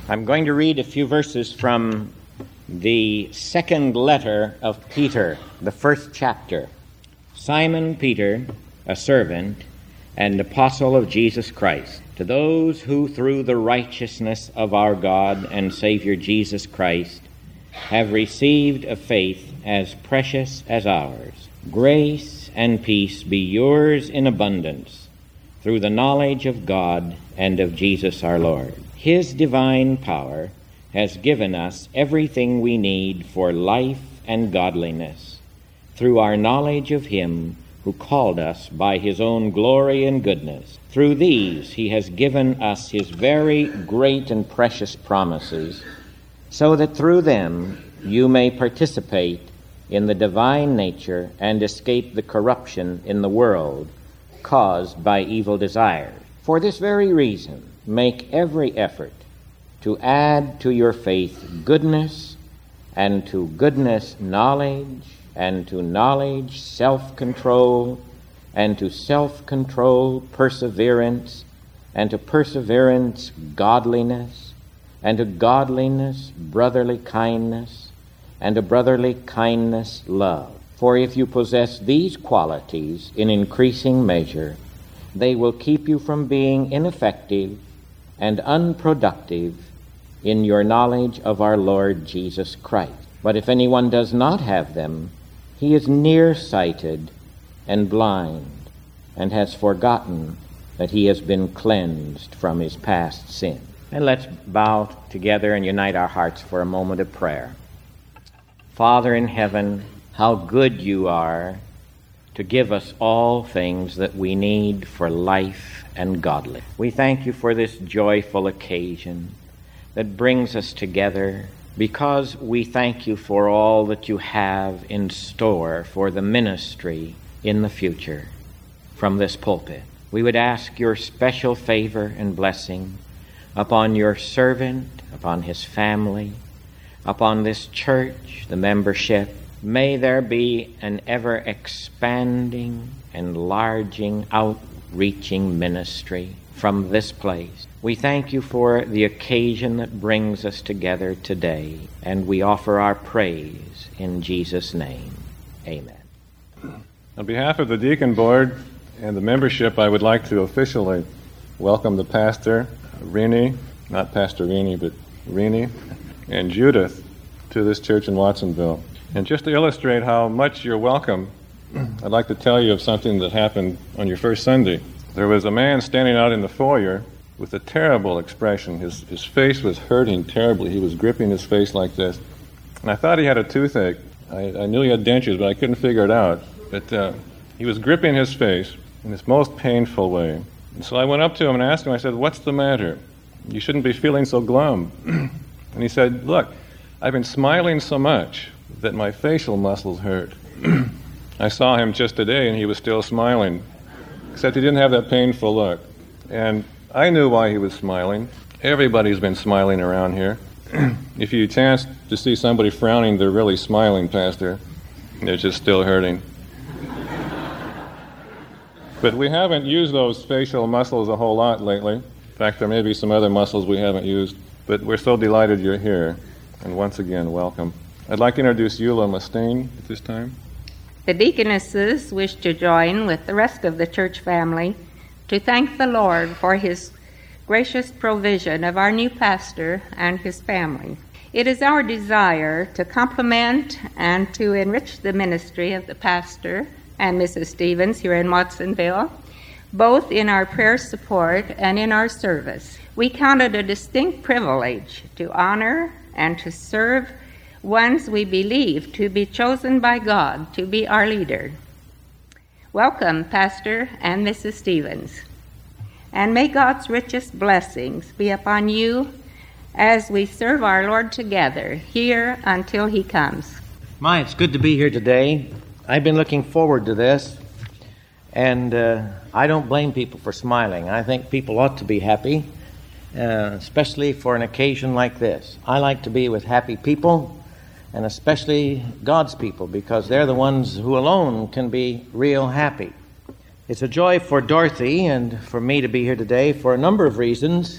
I'm going to read a few verses from the second letter of Peter, the first chapter. Simon Peter, a servant and apostle of Jesus Christ, to those who through the righteousness of our God and Savior Jesus Christ have received a faith as precious as ours, grace and peace be yours in abundance through the knowledge of God and of Jesus our Lord. His divine power has given us everything we need for life and godliness through our knowledge of Him who called us by His own glory and goodness. Through these He has given us His very great and precious promises, so that through them you may participate in the divine nature and escape the corruption in the world caused by evil desires. For this very reason, make every effort to add to your faith goodness, and to goodness knowledge, and to knowledge self-control, and to self-control perseverance, and to perseverance godliness, and to godliness brotherly kindness, and to brotherly kindness love. For if you possess these qualities in increasing measure, they will keep you from being ineffective and unproductive in your knowledge of our Lord Jesus Christ. But if anyone does not have them, he is nearsighted and blind, and has forgotten that he has been cleansed from his past sin. And let's bow together and unite our hearts for a moment of prayer. Father in heaven, how good you are to give us all things that we need for life and godliness. We thank you for this joyful occasion that brings us together, because we thank you for all that you have in store for the ministry in the future from this pulpit. We would ask your special favor and blessing upon your servant, upon his family, upon this church, the membership. May there be an ever-expanding, enlarging, outreaching ministry from this place. We thank you for the occasion that brings us together today, and we offer our praise in Jesus' name. Amen. On behalf of the Deacon Board and the membership, I would like to officially welcome the pastor, Renee, not Pastor Renee, but Renee, and Judith to this church in Watsonville. And just to illustrate how much you're welcome, I'd like to tell you of something that happened on your first Sunday. There was a man standing out in the foyer with a terrible expression. His face was hurting terribly. He was gripping his face like this. And I thought he had a toothache. I knew he had dentures, but I couldn't figure it out. But he was gripping his face in this most painful way. And so I went up to him and asked him, I said, "What's the matter? You shouldn't be feeling so glum." And he said, "Look, I've been smiling so much that my facial muscles hurt." I saw him just today, and he was still smiling, except he didn't have that painful look. And I knew why he was smiling. Everybody's been smiling around here. If you chance to see somebody frowning, they're really smiling, Pastor. They're just still hurting. But we haven't used those facial muscles a whole lot lately. In fact, there may be some other muscles we haven't used. But we're so delighted you're here. And once again, welcome. I'd like to introduce Eula Mustaine at this time. The deaconesses wish to join with the rest of the church family to thank the Lord for His gracious provision of our new pastor and his family. It is our desire to complement and to enrich the ministry of the pastor and Mrs. Stevens here in Watsonville, both in our prayer support and in our service. We count it a distinct privilege to honor and to serve ones we believe to be chosen by God to be our leader. Welcome, Pastor and Mrs. Stevens. And may God's richest blessings be upon you as we serve our Lord together here until He comes. My, it's good to be here today. I've been looking forward to this, and I don't blame people for smiling. I think people ought to be happy, especially for an occasion like this. I like to be with happy people, and especially God's people, because they're the ones who alone can be real happy. It's a joy for Dorothy and for me to be here today for a number of reasons.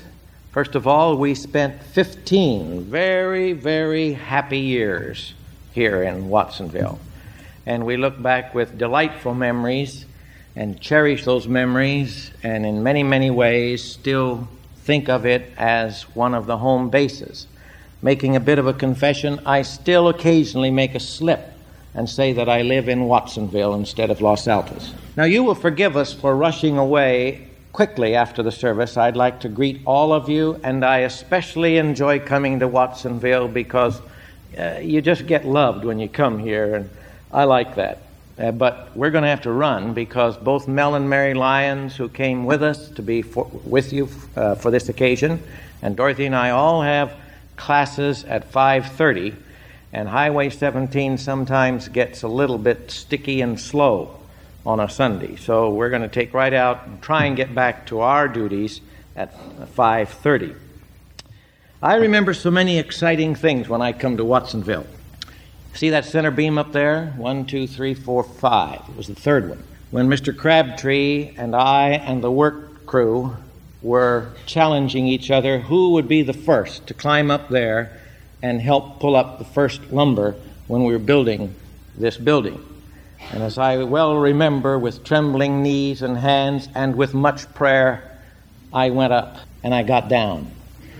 First of all, we spent 15 very, very happy years here in Watsonville. And we look back with delightful memories and cherish those memories, and in many, many ways still think of it as one of the home bases. Making a bit of a confession, I still occasionally make a slip and say that I live in Watsonville instead of Los Altos. Now, you will forgive us for rushing away quickly after the service. I'd like to greet all of you, and I especially enjoy coming to Watsonville because you just get loved when you come here, and I like that. But we're going to have to run because both Mel and Mary Lyons, who came with us to be with you for this occasion, and Dorothy and I all have classes at 5:30, and Highway 17 sometimes gets a little bit sticky and slow on a Sunday. So we're going to take right out and try and get back to our duties at 5:30. I remember so many exciting things when I come to Watsonville. See that center beam up there? 1, 2, 3, 4, 5. It was the third one. When Mr. Crabtree and I and the work crew were challenging each other who would be the first to climb up there and help pull up the first lumber when we were building this building. And as I well remember, with trembling knees and hands and with much prayer, I went up and I got down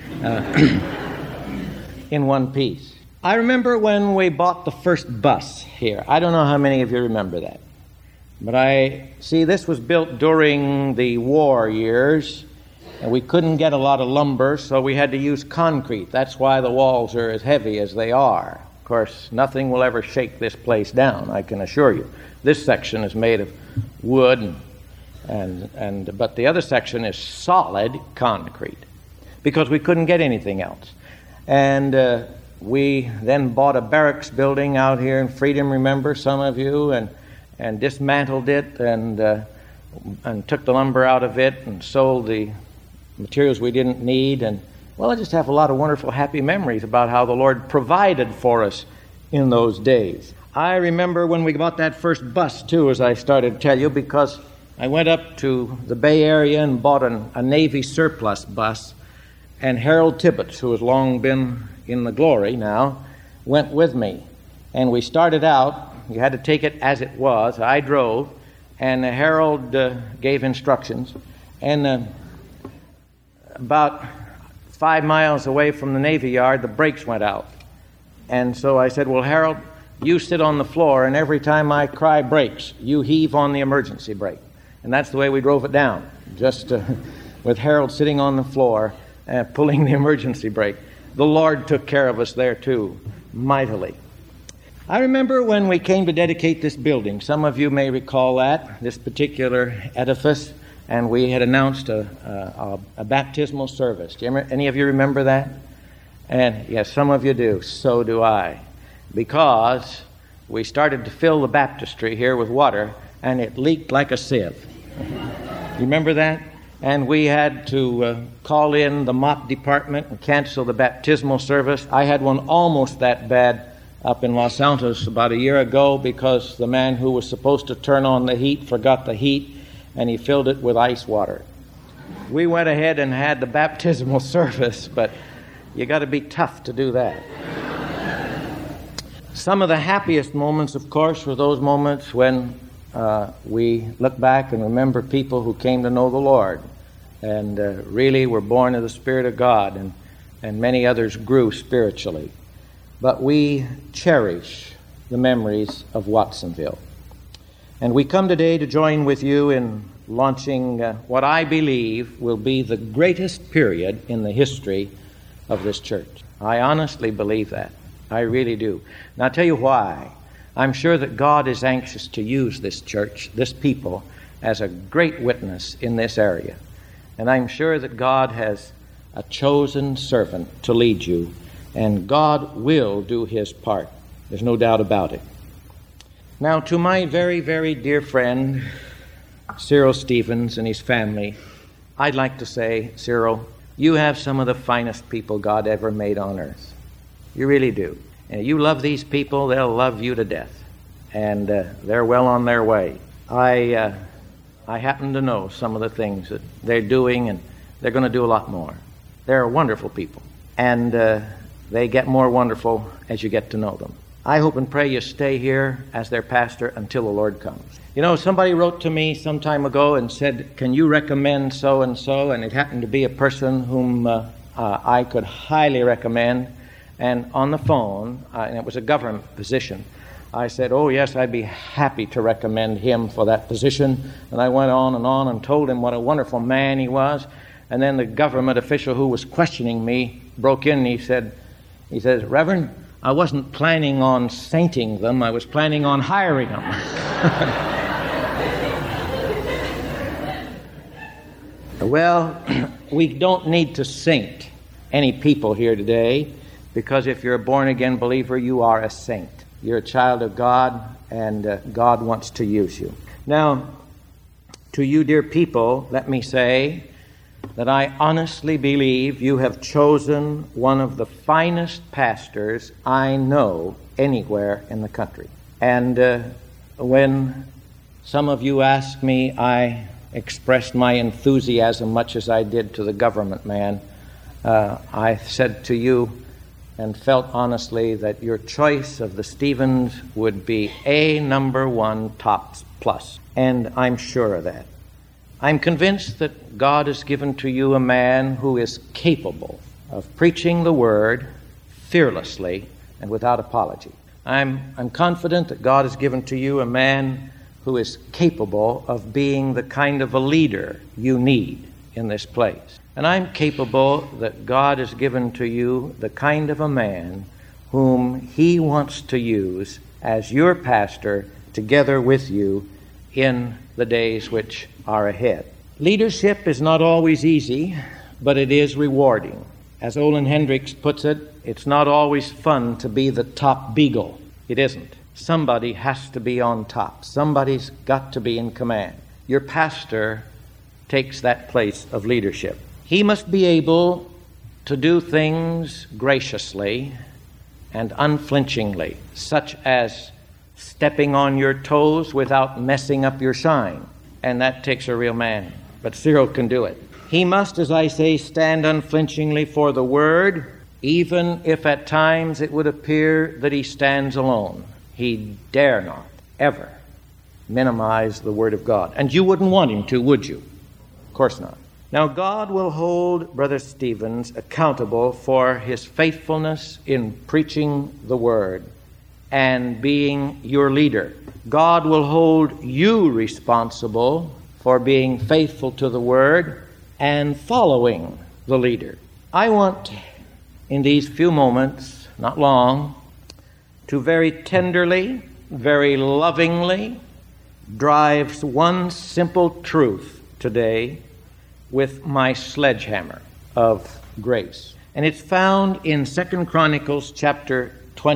in one piece. I remember when we bought the first bus here. I don't know how many of you remember that. But this was built during the war years, and we couldn't get a lot of lumber, so we had to use concrete. That's why the walls are as heavy as they are. Of course, nothing will ever shake this place down, I can assure you. This section is made of wood, but the other section is solid concrete because we couldn't get anything else. And we then bought a barracks building out here in Freedom, remember, some of you, and dismantled it and took the lumber out of it and sold the materials we didn't need. And, well, I just have a lot of wonderful, happy memories about how the Lord provided for us in those days. I remember when we bought that first bus, too, as I started to tell you, because I went up to the Bay Area and bought a Navy surplus bus, and Harold Tibbetts, who has long been in the glory now, went with me. And we started out, you had to take it as it was. I drove, and Harold gave instructions. And about 5 miles away from the Navy Yard, the brakes went out. And so I said, well, Harold, you sit on the floor, and every time I cry brakes, you heave on the emergency brake. And that's the way we drove it down, just with Harold sitting on the floor pulling the emergency brake. The Lord took care of us there, too, mightily. I remember when we came to dedicate this building. Some of you may recall that, this particular edifice, and we had announced a baptismal service. Any of you remember that? And yes, some of you do. So do I. Because we started to fill the baptistry here with water, and it leaked like a sieve. You remember that? And we had to call in the mop department and cancel the baptismal service. I had one almost that bad up in Los Altos about a year ago because the man who was supposed to turn on the heat forgot the heat, and he filled it with ice water. We went ahead and had the baptismal service, but you got to be tough to do that. Some of the happiest moments, of course, were those moments when we look back and remember people who came to know the Lord and really were born of the Spirit of God, and many others grew spiritually. But we cherish the memories of Watsonville. And we come today to join with you in launching what I believe will be the greatest period in the history of this church. I honestly believe that. I really do. And I'll tell you why. I'm sure that God is anxious to use this church, this people, as a great witness in this area. And I'm sure that God has a chosen servant to lead you, and God will do his part. There's no doubt about it. Now, to my very, very dear friend, Cyril Stevens and his family, I'd like to say, Cyril, you have some of the finest people God ever made on earth. You really do. And you love these people, they'll love you to death. And they're well on their way. I happen to know some of the things that they're doing, and they're going to do a lot more. They're wonderful people, and they get more wonderful as you get to know them. I hope and pray you stay here as their pastor until the Lord comes. You know, somebody wrote to me some time ago and said, can you recommend so-and-so? And it happened to be a person whom I could highly recommend. And on the phone, and it was a government position, I said, oh, yes, I'd be happy to recommend him for that position. And I went on and told him what a wonderful man he was. And then the government official who was questioning me broke in and he says, Reverend, I wasn't planning on sainting them. I was planning on hiring them. Well, we don't need to saint any people here today, because if you're a born-again believer, you are a saint. You're a child of God, and God wants to use you. Now, to you, dear people, let me say that I honestly believe you have chosen one of the finest pastors I know anywhere in the country. And when some of you asked me, I expressed my enthusiasm much as I did to the government man. I said to you and felt honestly that your choice of the Stevens would be a number one tops plus. And I'm sure of that. I'm convinced that God has given to you a man who is capable of preaching the Word fearlessly and without apology. I'm confident that God has given to you a man who is capable of being the kind of a leader you need in this place. And I'm capable that God has given to you the kind of a man whom He wants to use as your pastor together with you in the days which are ahead. Leadership is not always easy, but it is rewarding. As Olin Hendricks puts it, it's not always fun to be the top beagle. It isn't. Somebody has to be on top. Somebody's got to be in command. Your pastor takes that place of leadership. He must be able to do things graciously and unflinchingly, such as stepping on your toes without messing up your shine. And that takes a real man. But Cyril can do it. He must, as I say, stand unflinchingly for the Word, even if at times it would appear that he stands alone. He dare not ever minimize the Word of God. And you wouldn't want him to, would you? Of course not. Now, God will hold Brother Stevens accountable for his faithfulness in preaching the Word and being your leader. God will hold you responsible for being faithful to the Word and following the leader. I want, in these few moments, not long, to very tenderly, very lovingly drive one simple truth today with my sledgehammer of grace. And it's found in 2 Chronicles chapter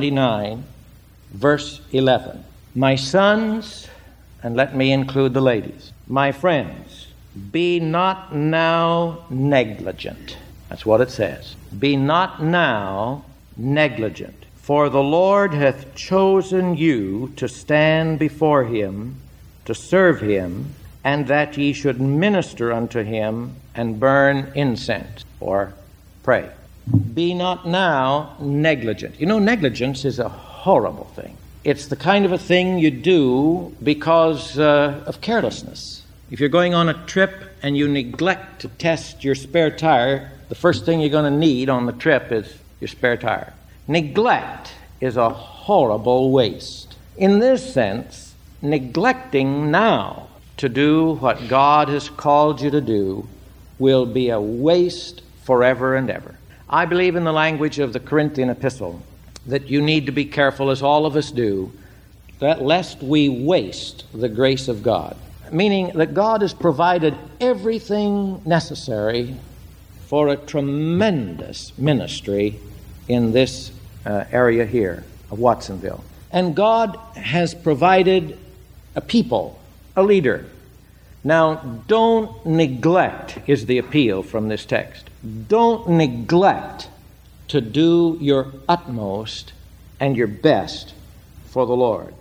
29, verse 11. My sons, and let me include the ladies, my friends, be not now negligent. That's what it says. Be not now negligent, for the Lord hath chosen you to stand before Him, to serve Him, and that ye should minister unto Him and burn incense, or pray. Be not now negligent. You know, negligence is a horrible thing. It's the kind of a thing you do because of carelessness. If you're going on a trip and you neglect to test your spare tire, the first thing you're going to need on the trip is your spare tire. Neglect is a horrible waste. In this sense, neglecting now to do what God has called you to do will be a waste forever and ever. I believe in the language of the Corinthian epistle that you need to be careful, as all of us do, that lest we waste the grace of God. Meaning that God has provided everything necessary for a tremendous ministry in this area here of Watsonville. And God has provided a people, a leader. Now, don't neglect, is the appeal from this text. Don't neglect to do your utmost and your best for the Lord.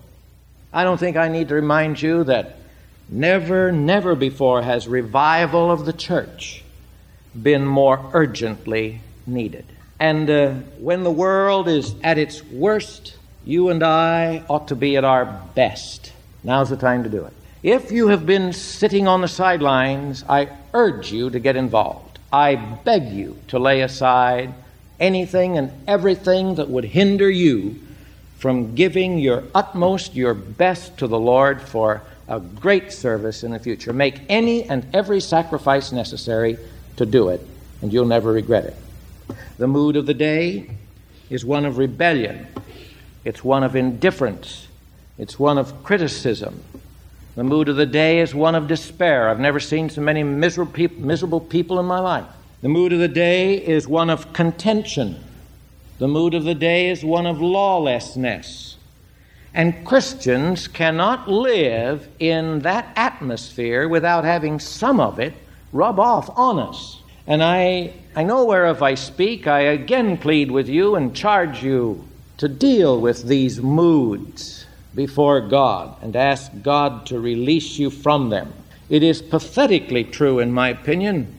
I don't think I need to remind you that never before has revival of the church been more urgently needed. And when the world is at its worst, you and I ought to be at our best. Now's the time to do it. If you have been sitting on the sidelines, I urge you to get involved. I beg you to lay aside anything and everything that would hinder you from giving your utmost, your best to the Lord for a great service in the future. Make any and every sacrifice necessary to do it, and you'll never regret it. The mood of the day is one of rebellion. It's one of indifference. It's one of criticism. The mood of the day is one of despair. I've never seen so many miserable people in my life. The mood of the day is one of contention. The mood of the day is one of lawlessness. And Christians cannot live in that atmosphere without having some of it rub off on us. And I know whereof I speak, I again plead with you and charge you to deal with these moods before God and ask God to release you from them. It is pathetically true, in my opinion,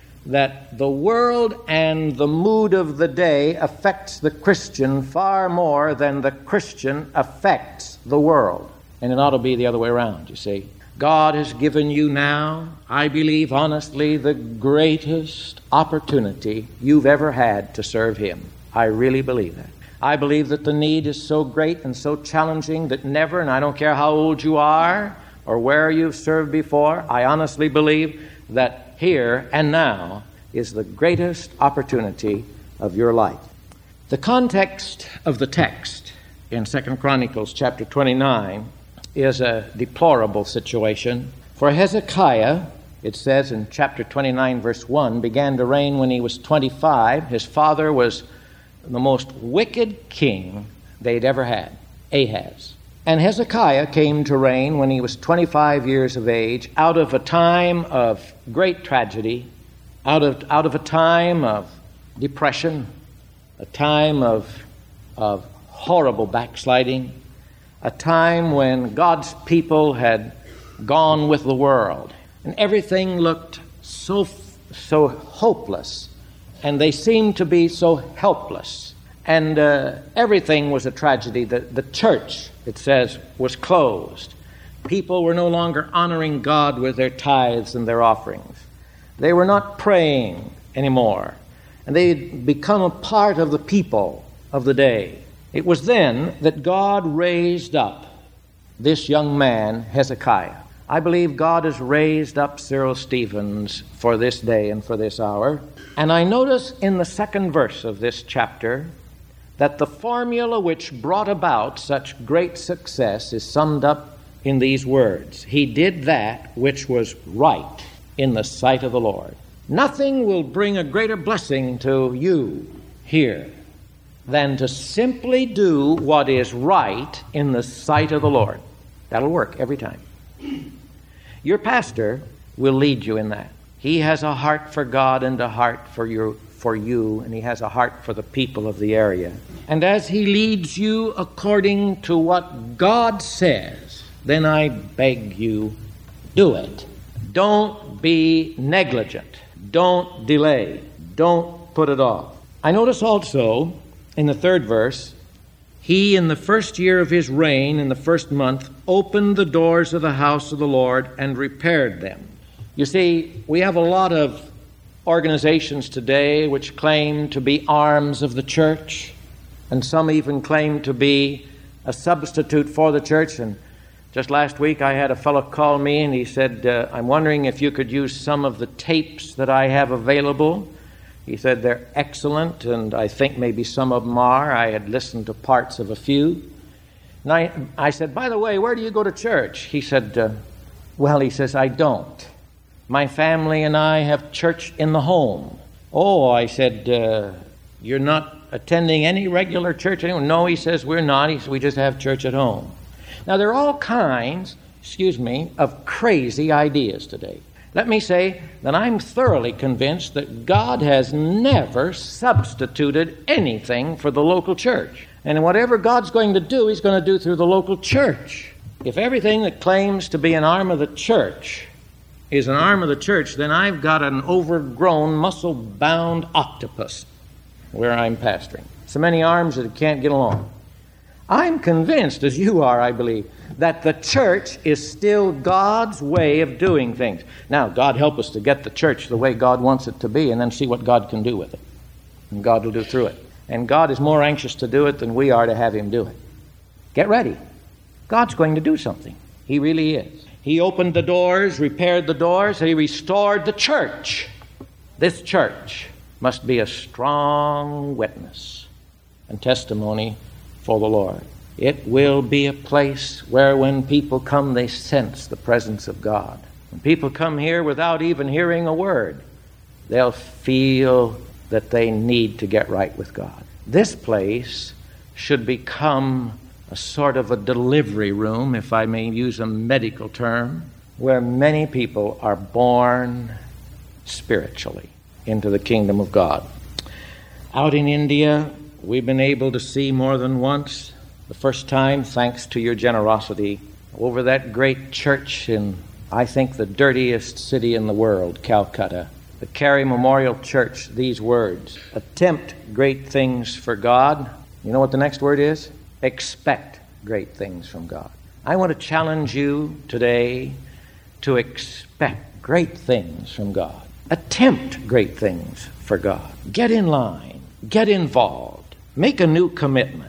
that the world and the mood of the day affects the Christian far more than the Christian affects the world. And it ought to be the other way around, you see. God has given you now, I believe honestly, the greatest opportunity you've ever had to serve Him. I really believe that. I believe that the need is so great and so challenging that never, and I don't care how old you are or where you've served before, I honestly believe that here and now is the greatest opportunity of your life. The context of the text in 2 Chronicles chapter 29 is a deplorable situation. For Hezekiah, it says in chapter 29, verse 1, began to reign when he was 25. His father was the most wicked king they'd ever had, Ahaz. And Hezekiah came to reign when he was 25 years of age, out of a time of great tragedy, out of a time of depression, a time of horrible backsliding, a time when God's people had gone with the world, and everything looked so hopeless, and they seemed to be so helpless, and everything was a tragedy. The church, it says, was closed. People were no longer honoring God with their tithes and their offerings. They were not praying anymore, and they had become a part of the people of the day. It was then that God raised up this young man, Hezekiah. I believe God has raised up Cyril Stevens for this day and for this hour. And I notice in the second verse of this chapter that the formula which brought about such great success is summed up in these words. He did that which was right in the sight of the Lord. Nothing will bring a greater blessing to you here than to simply do what is right in the sight of the Lord. That'll work every time. Your pastor will lead you in that. He has a heart for God and a heart for you, and he has a heart for the people of the area. And as he leads you according to what God says, then I beg you, do it. Don't be negligent. Don't delay. Don't put it off. I notice also in the third verse, he in the first year of his reign, in the first month, opened the doors of the house of the Lord and repaired them. You see, we have a lot of organizations today which claim to be arms of the church, and some even claim to be a substitute for the church. And just last week I had a fellow call me and he said, I'm wondering if you could use some of the tapes that I have available. He said they're excellent, and I think maybe some of them are. I had listened to parts of a few. And I said, by the way, where do you go to church? He said, he says, I don't. My family and I have church in the home. Oh, I said, you're not attending any regular church anymore? No, he says, we're not. He says, we just have church at home. Now, there are all kinds, of crazy ideas today. Let me say that I'm thoroughly convinced that God has never substituted anything for the local church. And whatever God's going to do, He's going to do through the local church. If everything that claims to be an arm of the church is an arm of the church, then I've got an overgrown, muscle-bound octopus where I'm pastoring. So many arms that it can't get along. I'm convinced, as you are, I believe, that the church is still God's way of doing things. Now, God help us to get the church the way God wants it to be and then see what God can do with it. And God will do through it. And God is more anxious to do it than we are to have Him do it. Get ready. God's going to do something. He really is. He opened the doors, repaired the doors, He restored the church. This church must be a strong witness and testimony for the Lord. It will be a place where when people come, they sense the presence of God. When people come here without even hearing a word, they'll feel that they need to get right with God. This place should become a sort of a delivery room, if I may use a medical term, where many people are born spiritually into the kingdom of God. Out in India, we've been able to see more than once, the first time, thanks to your generosity, over that great church in, I think, the dirtiest city in the world, Calcutta, the Carey Memorial Church, these words: attempt great things for God. You know what the next word is? Expect great things from God. I want to challenge you today to expect great things from God. Attempt great things for God. Get in line. Get involved. Make a new commitment.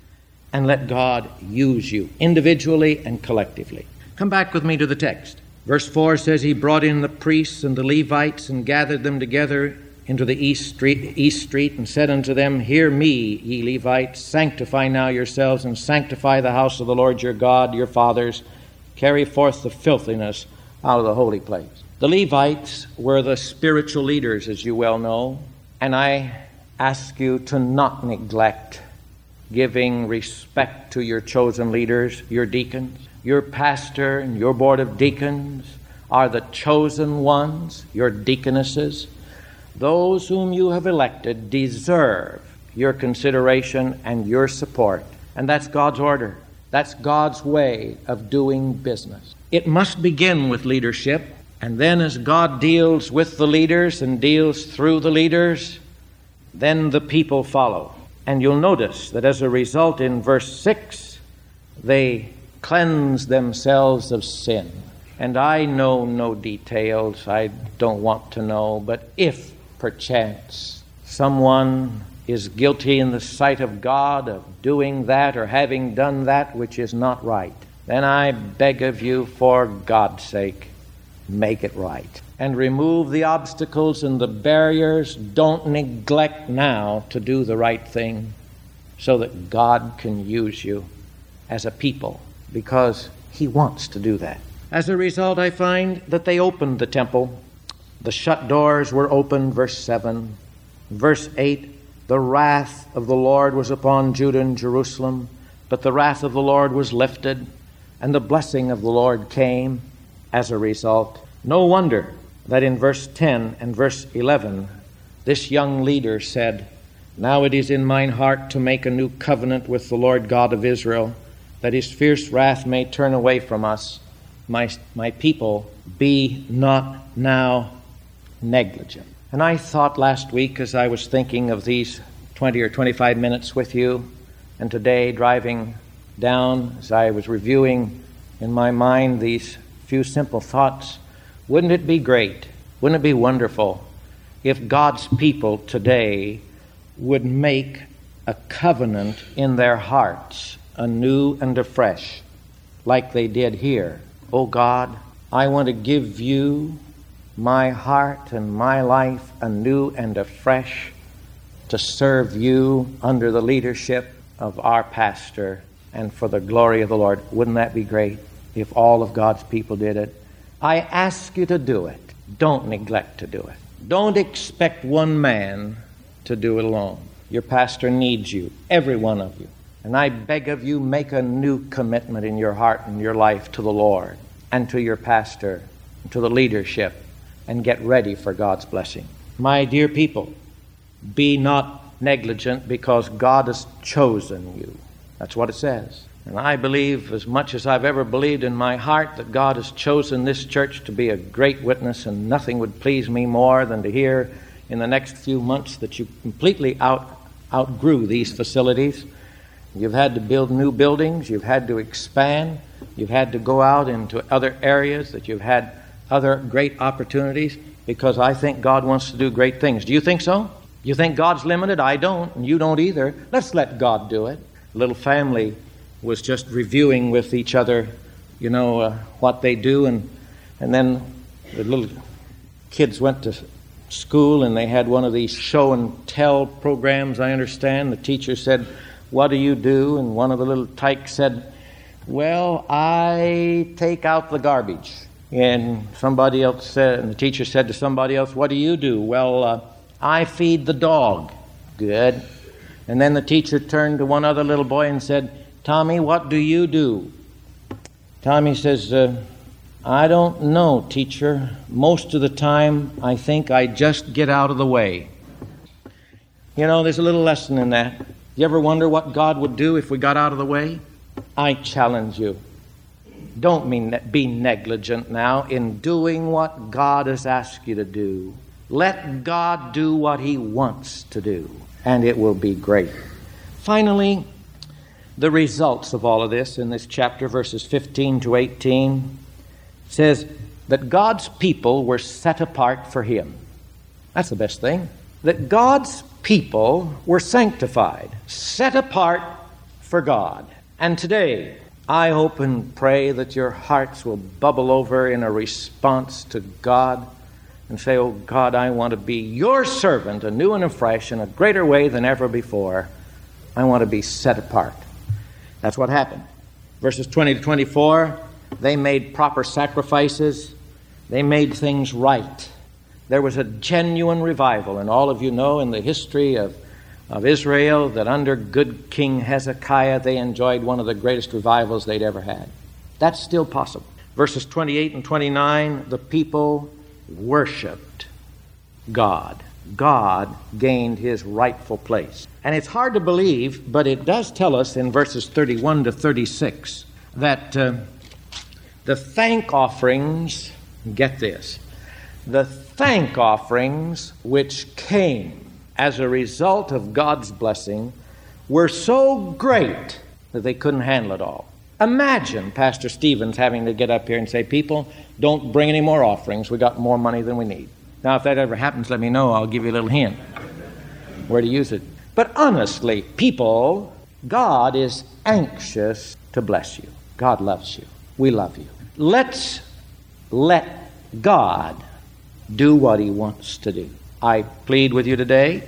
And let God use you individually and collectively. Come back with me to the text. Verse 4 says, He brought in the priests and the Levites and gathered them together into the east street and said unto them, Hear me, ye Levites, sanctify now yourselves and sanctify the house of the Lord your God, your fathers. Carry forth the filthiness out of the holy place. The Levites were the spiritual leaders, as you well know, and I ask you to not neglect giving respect to your chosen leaders, your deacons. Your pastor and your board of deacons are the chosen ones, your deaconesses. Those whom you have elected deserve your consideration and your support. And that's God's order. That's God's way of doing business. It must begin with leadership, and then as God deals with the leaders and deals through the leaders, then the people follow. And you'll notice that as a result in verse 6, they cleanse themselves of sin. And I know no details, I don't want to know, but if perchance someone is guilty in the sight of God of doing that or having done that which is not right, then I beg of you, for God's sake, make it right. And remove the obstacles and the barriers. Don't neglect now to do the right thing so that God can use you as a people, because He wants to do that. As a result, I find that they opened the temple. The shut doors were opened, verse 7. Verse 8, the wrath of the Lord was upon Judah and Jerusalem, but the wrath of the Lord was lifted, and the blessing of the Lord came as a result. No wonder that in verse 10 and verse 11, this young leader said, Now it is in mine heart to make a new covenant with the Lord God of Israel, that His fierce wrath may turn away from us. My people, be not now negligent. And I thought last week, as I was thinking of these 20 or 25 minutes with you, and today driving down, as I was reviewing in my mind these few simple thoughts, wouldn't it be great, wouldn't it be wonderful if God's people today would make a covenant in their hearts, anew and afresh, like they did here. Oh God, I want to give you my heart and my life anew and afresh to serve you under the leadership of our pastor and for the glory of the Lord. Wouldn't that be great if all of God's people did it? I ask you to do it. Don't neglect to do it. Don't expect one man to do it alone. Your pastor needs you, every one of you. And I beg of you, make a new commitment in your heart and your life to the Lord and to your pastor and to the leadership, and get ready for God's blessing. My dear people, be not negligent, because God has chosen you. That's what it says. And I believe, as much as I've ever believed in my heart, that God has chosen this church to be a great witness, and nothing would please me more than to hear in the next few months that you completely outgrew these facilities. You've had to build new buildings, you've had to expand, you've had to go out into other areas, that you've had other great opportunities, because I think God wants to do great things. Do you think so? You think God's limited? I don't, and you don't either. Let's let God do it. A little family was just reviewing with each other, what they do, and then the little kids went to school and they had one of these show and tell programs, I understand. The teacher said, "What do you do?" And one of the little tykes said, "Well, I take out the garbage." And somebody else said, and the teacher said to somebody else, "What do you do?" "Well, I feed the dog." Good. And then the teacher turned to one other little boy and said, "Tommy, what do you do?" Tommy says, "I don't know, teacher. Most of the time, I think I just get out of the way." There's a little lesson in that. You ever wonder what God would do if we got out of the way? I challenge you. Don't be negligent now in doing what God has asked you to do. Let God do what He wants to do, and it will be great. Finally, the results of all of this in this chapter, verses 15 to 18, says that God's people were set apart for Him. That's the best thing. That God's people were sanctified, set apart for God. And today, I hope and pray that your hearts will bubble over in a response to God and say, "Oh God, I want to be your servant anew and afresh in a greater way than ever before. I want to be set apart." That's what happened. Verses 20 to 24, they made proper sacrifices. They made things right. There was a genuine revival. And all of you know in the history of Israel that under good King Hezekiah, they enjoyed one of the greatest revivals they'd ever had. That's still possible. Verses 28 and 29, the people worshiped God. God gained His rightful place. And it's hard to believe, but it does tell us in verses 31 to 36 that the thank offerings, get this, the thank offerings which came as a result of God's blessing were so great that they couldn't handle it all. Imagine Pastor Stevens having to get up here and say, "People, don't bring any more offerings. We got more money than we need." Now, if that ever happens, let me know. I'll give you a little hint where to use it. But honestly, people, God is anxious to bless you. God loves you. We love you. Let's let God do what He wants to do. I plead with you today,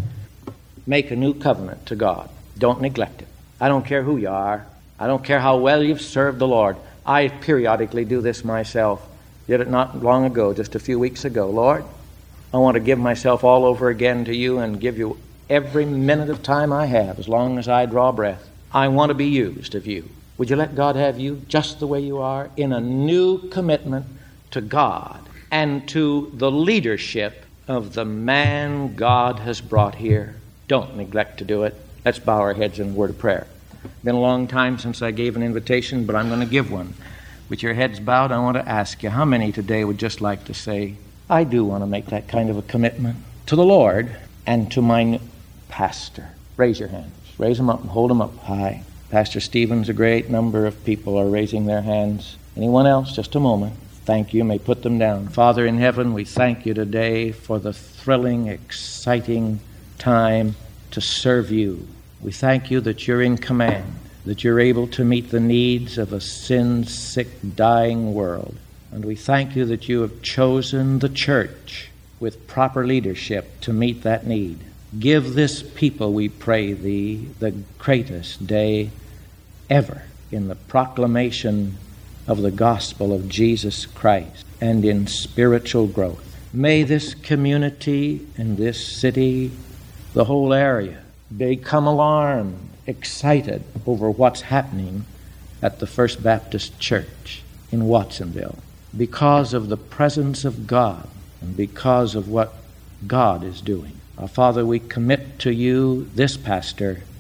make a new covenant to God. Don't neglect it. I don't care who you are. I don't care how well you've served the Lord. I periodically do this myself. Did it not long ago, just a few weeks ago. Lord, I want to give myself all over again to you and give you every minute of time I have, as long as I draw breath. I want to be used of you. Would you let God have you just the way you are, in a new commitment to God and to the leadership of the man God has brought here? Don't neglect to do it. Let's bow our heads in a word of prayer. Been a long time since I gave an invitation, but I'm going to give one. With your heads bowed, I want to ask you, how many today would just like to say, "I do want to make that kind of a commitment to the Lord and to my pastor"? Raise your hands. Raise them up and hold them up high. Pastor Stevens, a great number of people are raising their hands. Anyone else? Just a moment. Thank you. You may put them down. Father in heaven, we thank you today for the thrilling, exciting time to serve you. We thank you that you're in command, that you're able to meet the needs of a sin-sick, dying world. And we thank you that you have chosen the church with proper leadership to meet that need. Give this people, we pray thee, the greatest day ever in the proclamation of the gospel of Jesus Christ and in spiritual growth. May this community and this city, the whole area, become alarmed, excited over what's happening at the First Baptist Church in Watsonville because of the presence of God and because of what God is doing. Our Father, we commit to you this pastor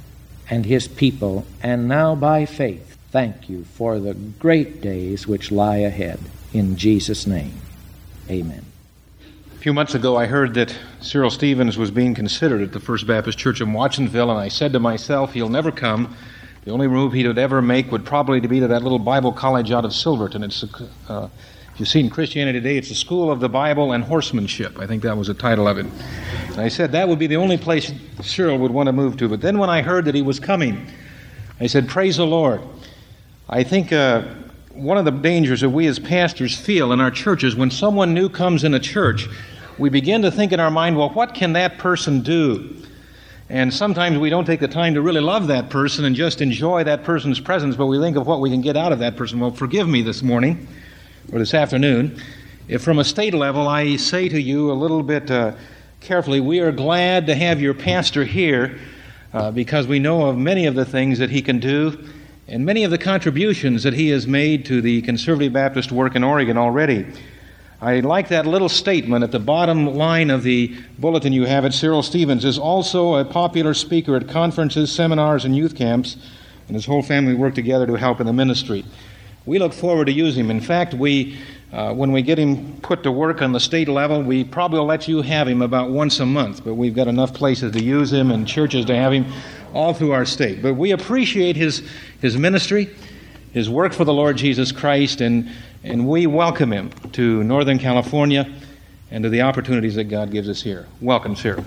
and his people, and now by faith thank you for the great days which lie ahead. In Jesus' name, amen. A few months ago, I heard that Cyril Stevens was being considered at the First Baptist Church in Watsonville, and I said to myself, he'll never come. The only move he would ever make would probably be to that little Bible college out of Silverton. It's if you've seen Christianity Today, it's the School of the Bible and Horsemanship. I think that was the title of it. And I said that would be the only place Cyril would want to move to. But then when I heard that he was coming, I said, praise the Lord. I think one of the dangers that we as pastors feel in our churches, when someone new comes in a church, we begin to think in our mind, well, what can that person do? And sometimes we don't take the time to really love that person and just enjoy that person's presence, but we think of what we can get out of that person. Well, forgive me this morning, or this afternoon, if from a state level I say to you a little bit carefully, we are glad to have your pastor here because we know of many of the things that he can do and many of the contributions that he has made to the Conservative Baptist work in Oregon already. I like that little statement at the bottom line of the bulletin you have. Cyril Stevens is also a popular speaker at conferences, seminars, and youth camps, and his whole family work together to help in the ministry. We look forward to using him. In fact, when we get him put to work on the state level, we probably will let you have him about once a month, but we've got enough places to use him and churches to have him all through our state. But we appreciate his ministry, his work for the Lord Jesus Christ, and we welcome him to Northern California and to the opportunities that God gives us here. Welcome, Cyril.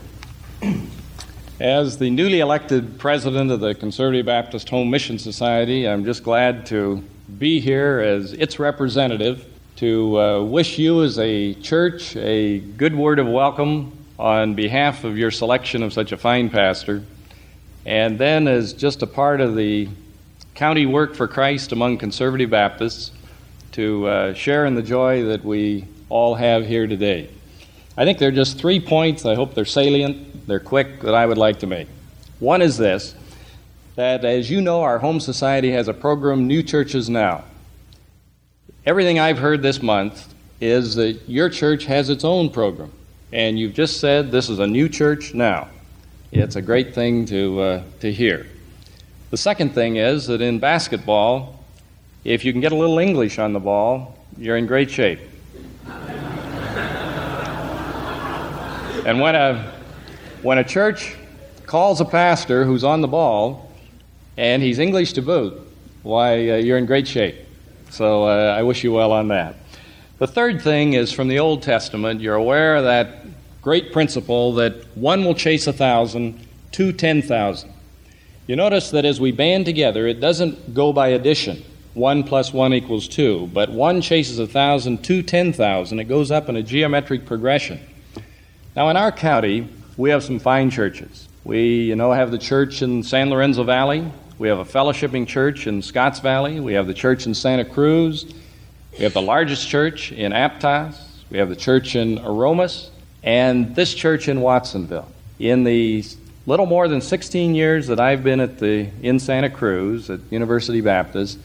As the newly elected president of the Conservative Baptist Home Mission Society, I'm just glad to be here as its representative to wish you as a church a good word of welcome on behalf of your selection of such a fine pastor, and then as just a part of the county work for Christ among Conservative Baptists to share in the joy that we all have here today. I think there are just 3 points, I hope they're salient, they're quick, that I would like to make. One is this, that as you know, our home society has a program, New Churches Now. Everything I've heard this month is that your church has its own program, and you've just said this is a new church now. It's a great thing to hear. The second thing is that in basketball, if you can get a little English on the ball, you're in great shape. And when a church calls a pastor who's on the ball, and he's English to boot, why, you're in great shape. So I wish you well on that. The third thing is from the Old Testament. You're aware of that great principle that one will chase 1,000, 2 10,000. You notice that as we band together, it doesn't go by addition. 1 + 1 = 2. But 1 chases 1,000, 2 10,000. It goes up in a geometric progression. Now in our county, we have some fine churches. We, have the church in San Lorenzo Valley. We have a fellowshipping church in Scotts Valley. We have the church in Santa Cruz. We have the largest church in Aptos. We have the church in Aromas. And this church in Watsonville. In the little more than 16 years that I've been in Santa Cruz at University Baptist,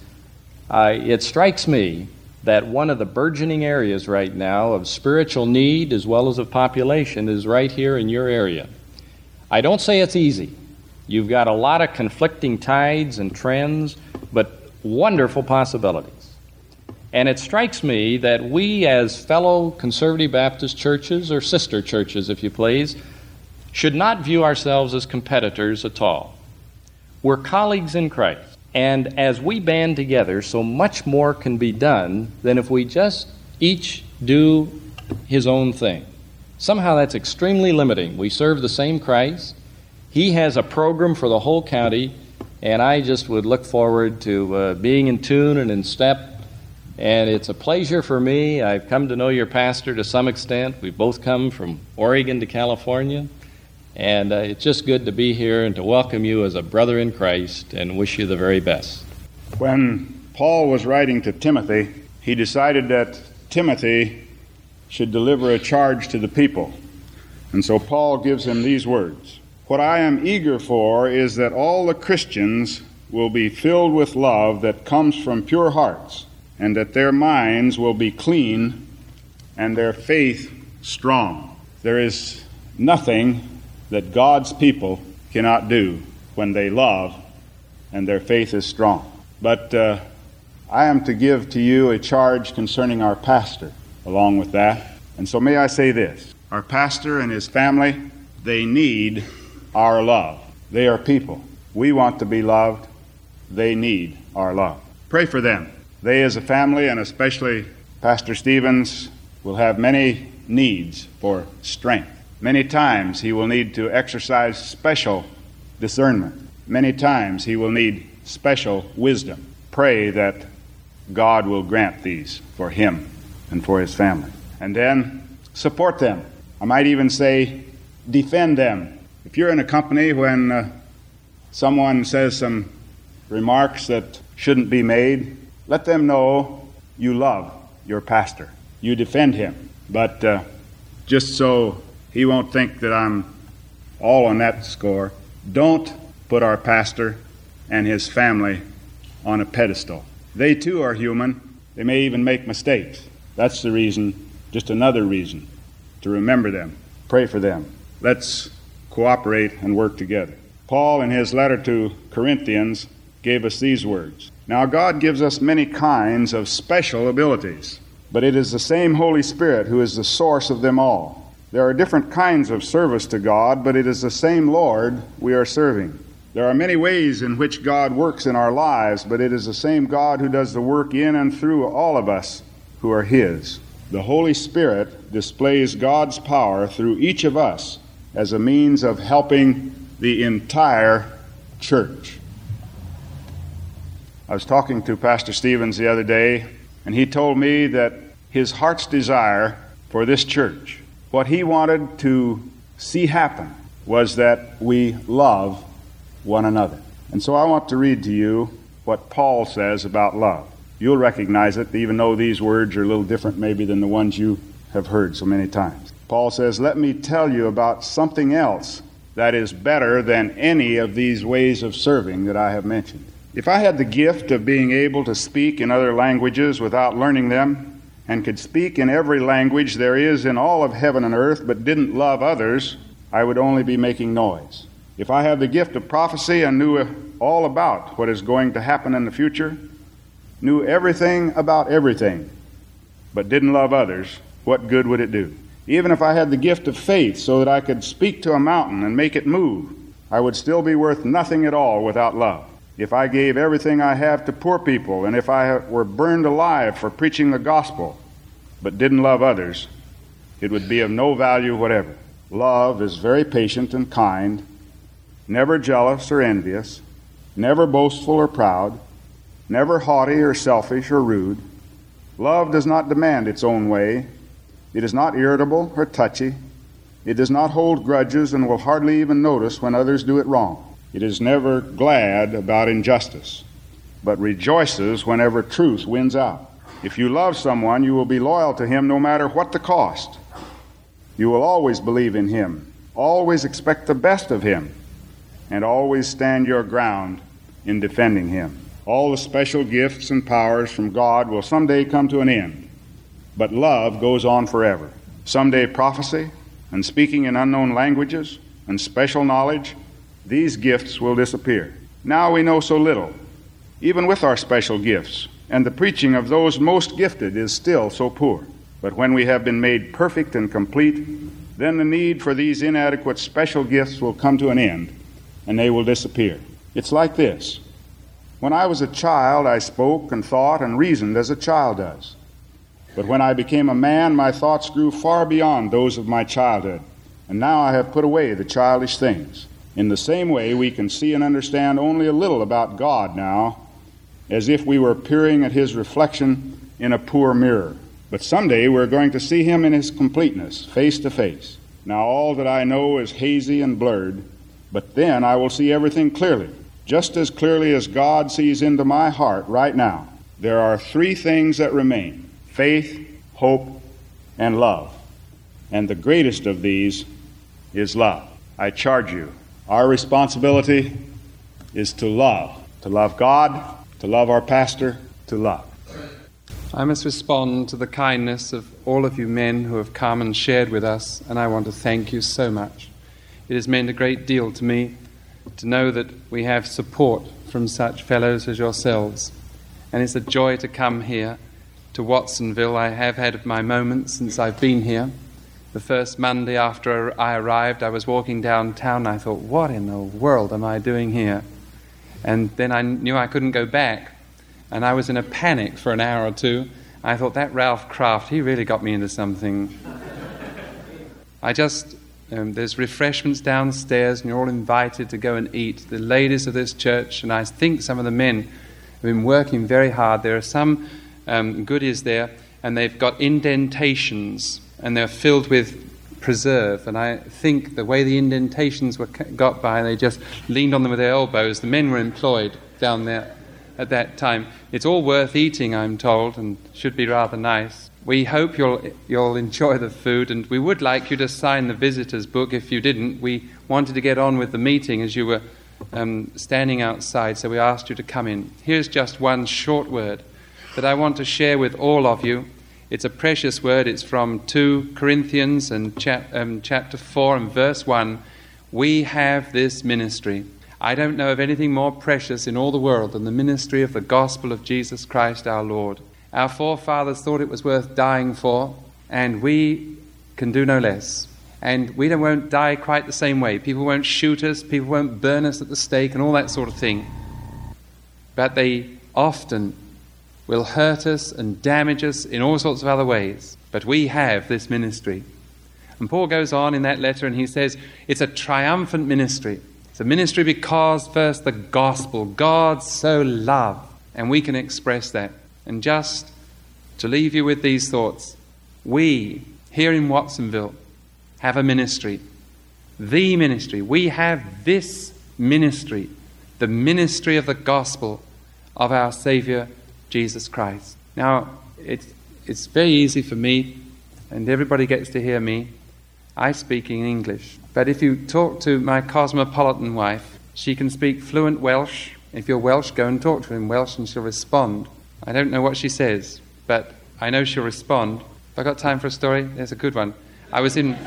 it strikes me that one of the burgeoning areas right now of spiritual need as well as of population is right here in your area. I don't say it's easy. You've got a lot of conflicting tides and trends, but wonderful possibilities. And it strikes me that we as fellow Conservative Baptist churches, or sister churches if you please, should not view ourselves as competitors at all. We're colleagues in Christ. And as we band together, so much more can be done than if we just each do his own thing. Somehow that's extremely limiting. We serve the same Christ. He has a program for the whole county, and I just would look forward to being in tune and in step. And it's a pleasure for me. I've come to know your pastor to some extent. We both come from Oregon to California. And it's just good to be here and to welcome you as a brother in Christ and wish you the very best. When Paul was writing to Timothy, he decided that Timothy should deliver a charge to the people. And so Paul gives him these words. What I am eager for is that all the Christians will be filled with love that comes from pure hearts, and that their minds will be clean and their faith strong. There is nothing that God's people cannot do when they love and their faith is strong. But I am to give to you a charge concerning our pastor along with that. And so may I say this. Our pastor and his family, they need our love. They are people. We want to be loved. They need our love. Pray for them. They as a family, and especially Pastor Stevens, will have many needs for strength. Many times he will need to exercise special discernment. Many times he will need special wisdom. Pray that God will grant these for him and for his family. And then support them. I might even say defend them. If you're in a company when someone says some remarks that shouldn't be made, let them know you love your pastor. You defend him. But just so he won't think that I'm all on that score, don't put our pastor and his family on a pedestal. They too are human. They may even make mistakes. That's the reason, just another reason, to remember them, pray for them. Let's cooperate and work together. Paul, in his letter to Corinthians, gave us these words. Now, God gives us many kinds of special abilities, but it is the same Holy Spirit who is the source of them all. There are different kinds of service to God, but it is the same Lord we are serving. There are many ways in which God works in our lives, but it is the same God who does the work in and through all of us who are His. The Holy Spirit displays God's power through each of us as a means of helping the entire church. I was talking to Pastor Stevens the other day, and he told me that his heart's desire for this church, what he wanted to see happen, was that we love one another. And so I want to read to you what Paul says about love. You'll recognize it, even though these words are a little different maybe than the ones you have heard so many times. Paul says, "Let me tell you about something else that is better than any of these ways of serving that I have mentioned. If I had the gift of being able to speak in other languages without learning them, and could speak in every language there is in all of heaven and earth, but didn't love others, I would only be making noise. If I had the gift of prophecy and knew all about what is going to happen in the future, knew everything about everything, but didn't love others, what good would it do? Even if I had the gift of faith so that I could speak to a mountain and make it move, I would still be worth nothing at all without love. If I gave everything I have to poor people, and if I were burned alive for preaching the gospel, but didn't love others, it would be of no value whatever. Love is very patient and kind, never jealous or envious, never boastful or proud, never haughty or selfish or rude. Love does not demand its own way. It is not irritable or touchy. It does not hold grudges and will hardly even notice when others do it wrong. It is never glad about injustice, but rejoices whenever truth wins out. If you love someone, you will be loyal to him no matter what the cost. You will always believe in him, always expect the best of him, and always stand your ground in defending him. All the special gifts and powers from God will someday come to an end, but love goes on forever. Someday prophecy and speaking in unknown languages and special knowledge, these gifts will disappear. Now we know so little, even with our special gifts, and the preaching of those most gifted is still so poor. But when we have been made perfect and complete, then the need for these inadequate special gifts will come to an end, and they will disappear. It's like this. When I was a child, I spoke and thought and reasoned as a child does. But when I became a man, my thoughts grew far beyond those of my childhood, and now I have put away the childish things. In the same way, we can see and understand only a little about God now, as if we were peering at His reflection in a poor mirror. But someday we're going to see Him in His completeness, face to face. Now all that I know is hazy and blurred, but then I will see everything clearly, just as clearly as God sees into my heart right now. There are three things that remain: faith, hope, and love. And the greatest of these is love. I charge you, our responsibility is to love God, to love our pastor, to love. I must respond to the kindness of all of you men who have come and shared with us, and I want to thank you so much. It has meant a great deal to me, to know that we have support from such fellows as yourselves. And it's a joy to come here to Watsonville. I have had my moments since I've been here. The first Monday after I arrived, I was walking downtown and I thought, what in the world am I doing here? And then I knew I couldn't go back. And I was in a panic for an hour or two. I thought, that Ralph Kraft, he really got me into something. There's refreshments downstairs and you're all invited to go and eat. The ladies of this church, and I think some of the men, have been working very hard. There are some goodies there, and they've got indentations, and they're filled with preserve. And I think the way the indentations were got by, they just leaned on them with their elbows. The men were employed down there at that time. It's all worth eating, I'm told, and should be rather nice. We hope you'll enjoy the food, and we would like you to sign the visitor's book if you didn't. We wanted to get on with the meeting as you were standing outside, so we asked you to come in. Here's just one short word that I want to share with all of you. It's a precious word. It's from 2 Corinthians and chapter 4 and verse 1. We have this ministry. I don't know of anything more precious in all the world than the ministry of the gospel of Jesus Christ our Lord. Our forefathers thought it was worth dying for, and we can do no less. And we won't die quite the same way. People won't shoot us, people won't burn us at the stake and all that sort of thing. But they often will hurt us and damage us in all sorts of other ways. But we have this ministry. And Paul goes on in that letter and he says, it's a triumphant ministry. It's a ministry because, first, the gospel. God so loved. And we can express that. And just to leave you with these thoughts, we, here in Watsonville, have a ministry. The ministry. We have this ministry. The ministry of the gospel of our Savior, Jesus Christ. Now, it's very easy for me, and everybody gets to hear me. I speak in English. But if you talk to my cosmopolitan wife, she can speak fluent Welsh. If you're Welsh, go and talk to her in Welsh and she'll respond. I don't know what she says, but I know she'll respond. Have I got time for a story? There's a good one. I was in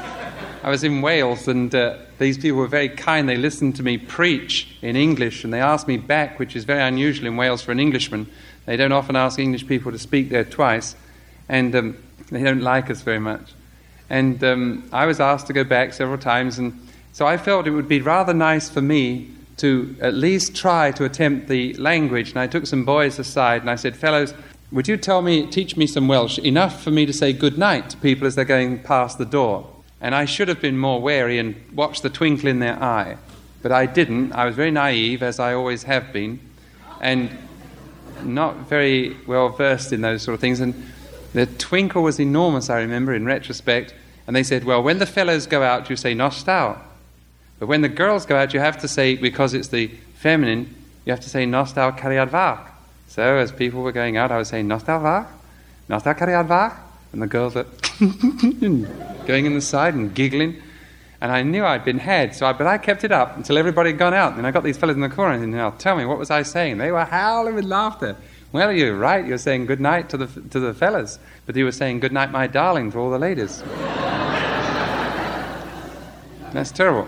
Wales, and these people were very kind. They listened to me preach in English, and they asked me back, which is very unusual in Wales for an Englishman. They don't often ask English people to speak there twice, and they don't like us very much. And I was asked to go back several times, and so I felt it would be rather nice for me to at least try to attempt the language. And I took some boys aside, and I said, fellows, would you teach me some Welsh, enough for me to say good night to people as they're going past the door? And I should have been more wary and watched the twinkle in their eye. But I didn't. I was very naive, as I always have been, and not very well versed in those sort of things. And the twinkle was enormous, I remember, in retrospect. And they said, well, when the fellows go out, you say nostal. But when the girls go out, you have to say, because it's the feminine, you have to say nostal cariad vach. So as people were going out, I was saying nostal vach, nostal cariad vach. And the girls were going in the side and giggling. And I knew I'd been had, but I kept it up until everybody had gone out. And I got these fellows in the corner and now tell me, what was I saying? They were howling with laughter. Well, you're right, you're saying good night to the fellas. But you were saying good night, my darling, to all the ladies. That's terrible.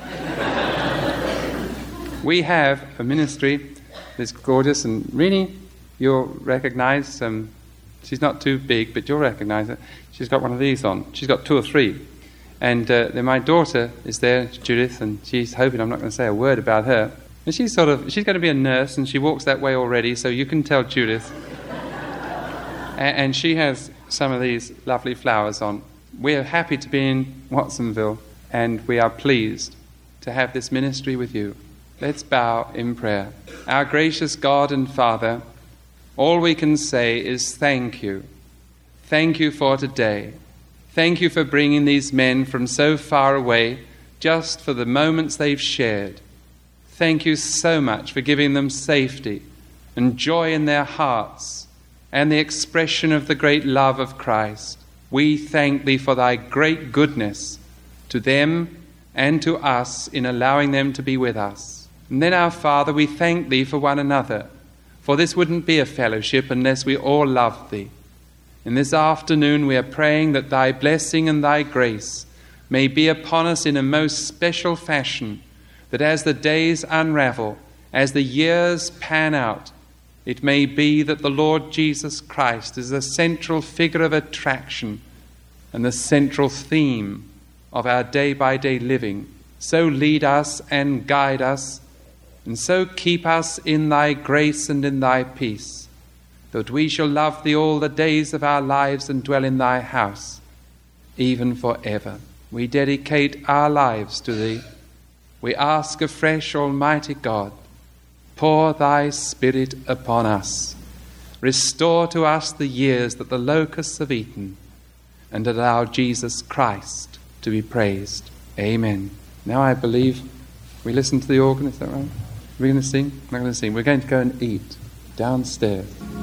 We have a ministry that's gorgeous, and Rini, you'll recognize, she's not too big, but you'll recognize her. She's got one of these on. She's got 2 or 3. And then my daughter is there, Judith, and she's hoping I'm not going to say a word about her. And she's going to be a nurse, and she walks that way already, so you can tell Judith. And she has some of these lovely flowers on. We are happy to be in Watsonville, and we are pleased to have this ministry with you. Let's bow in prayer. Our gracious God and Father, all we can say is thank you. Thank you for today. Thank you for bringing these men from so far away just for the moments they've shared. Thank you so much for giving them safety and joy in their hearts and the expression of the great love of Christ. We thank thee for thy great goodness to them and to us in allowing them to be with us. And then, our Father, we thank thee for one another, for this wouldn't be a fellowship unless we all loved thee. In this afternoon we are praying that thy blessing and thy grace may be upon us in a most special fashion, that as the days unravel, as the years pan out, it may be that the Lord Jesus Christ is the central figure of attraction and the central theme of our day-by-day living. So lead us and guide us, and so keep us in thy grace and in thy peace, that we shall love thee all the days of our lives and dwell in thy house, even forever. We dedicate our lives to thee. We ask afresh, Almighty God, pour thy Spirit upon us. Restore to us the years that the locusts have eaten, and allow Jesus Christ to be praised. Amen. Now I believe we listen to the organ, is that right? Are we going to sing? We're not going to sing. We're going to go and eat downstairs.